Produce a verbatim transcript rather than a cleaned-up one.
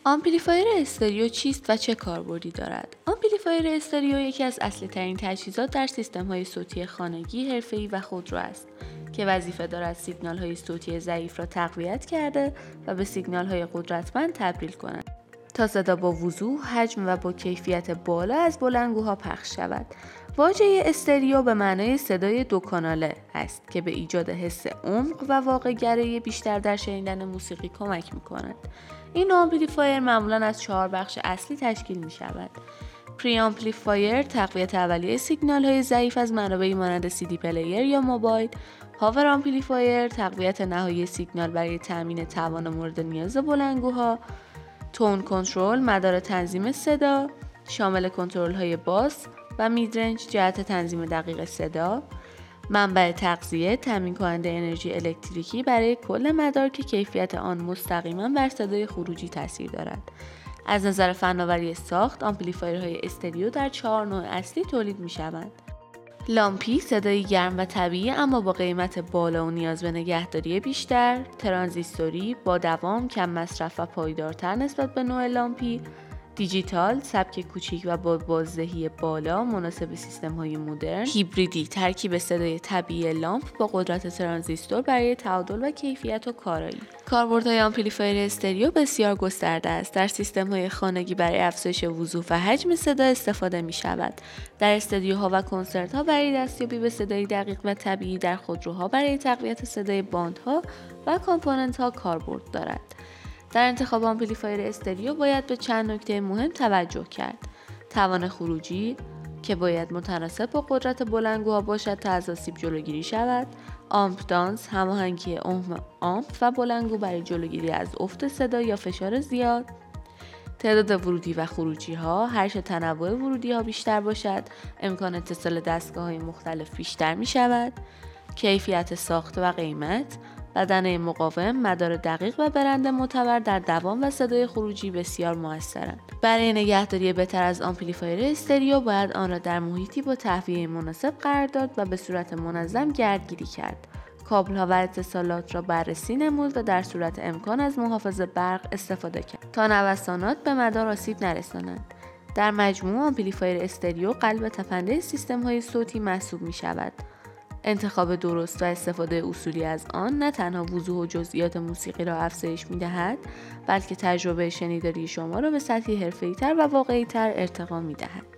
آمپلیفایر استریو چیست و چه کاربردی دارد؟ آمپلیفایر استریو یکی از اصلی ترین تجهیزات در سیستم‌های صوتی خانگی، حرفه‌ای و خودرو است که وظیفه دارد سیگنال‌های صوتی ضعیف را تقویت کرده و به سیگنال‌های قدرتمند تبدیل کند تا صدا با وضوح، حجم و با کیفیت بالا از بلندگوها پخش شود. واژه استریو به معنای صدای دو کاناله است که به ایجاد حس عمق و واقع‌گرایی بیشتر در شنیدن موسیقی کمک می‌کند. این آمپلیفایر معمولاً از چهار بخش اصلی تشکیل می‌شود. پری آمپلیفایر تقویت اولیه سیگنال‌های ضعیف از منابعی مانند سی دی پلیر یا موبایل. پاور آمپلیفایر تقویت نهایی سیگنال برای تامین توان مورد نیاز بلندگوها. تون کنترل مدار تنظیم صدا شامل کنترل‌های باس و میدرنج جهت تنظیم دقیق صدا. منبع تغذیه تامین کننده انرژی الکتریکی برای کل مدار که کیفیت آن مستقیما بر صدای خروجی تاثیر دارد. از نظر فناوری ساخت، آمپلیفایرهای استریو در چهار نوع اصلی تولید می‌شوند. لامپی صدای گرم و طبیعی اما با قیمت بالا و نیاز به نگهداری بیشتر. ترانزیستوری با دوام، کم مصرف و پایدارتر نسبت به نوع لامپی. دیجیتال سبک کوچیک و با بازدهی بالا مناسب سیستم‌های مدرن. هیبریدی ترکیب صدای طبیعی لامپ با قدرت ترانزیستور برای تعادل و کیفیت و کارایی. کاربردهای آمپلیفایر استریو بسیار گسترده است. در سیستم‌های خانگی برای افزایش وضوح و حجم صدا استفاده می‌شود. در استودیوها و کنسرت‌ها برای دستیابی به صدای دقیق و طبیعی. در خودروها برای تقویت صدای باندها و کامپوننت‌ها کاربرد دارد. در انتخاب آمپلیفایر استریو باید به چند نکته مهم توجه کرد. توان خروجی که باید متناسب با قدرت بلندگوها باشد تا از آسیب جلوگیری شود. آمپ دانس هماهنگی عمق آمپ و بلندگو برای جلوگیری از افت صدا یا فشار زیاد. تعداد ورودی و خروجی ها هرچه تنوع ورودی ها بیشتر باشد امکان اتصال دستگاه های مختلف بیشتر می شود. کیفیت ساخت و قیمت بدنه مقاوم، مدار دقیق و برند معتبر در دوام و صدای خروجی بسیار موثرند. برای نگهداری بهتر از آمپلیفایر استریو باید آن را در محیطی با تهویه مناسب قرار داد و به صورت منظم گردگیری کرد. کابل‌ها و اتصالات را بررسی نمود و در صورت امکان از محافظ برق استفاده کرد تا نوسانات به مدار آسیب نرسانند. در مجموع آمپلیفایر استریو قلب تپنده سیستم‌های صوتی محسوب می‌شود. انتخاب درست و استفاده اصولی از آن نه تنها وضوح و جزئیات موسیقی را افزایش می‌دهد، بلکه تجربه شنیداری شما را به سطحی حرفه‌ای‌تر و واقعی‌تر ارتقا می‌دهد.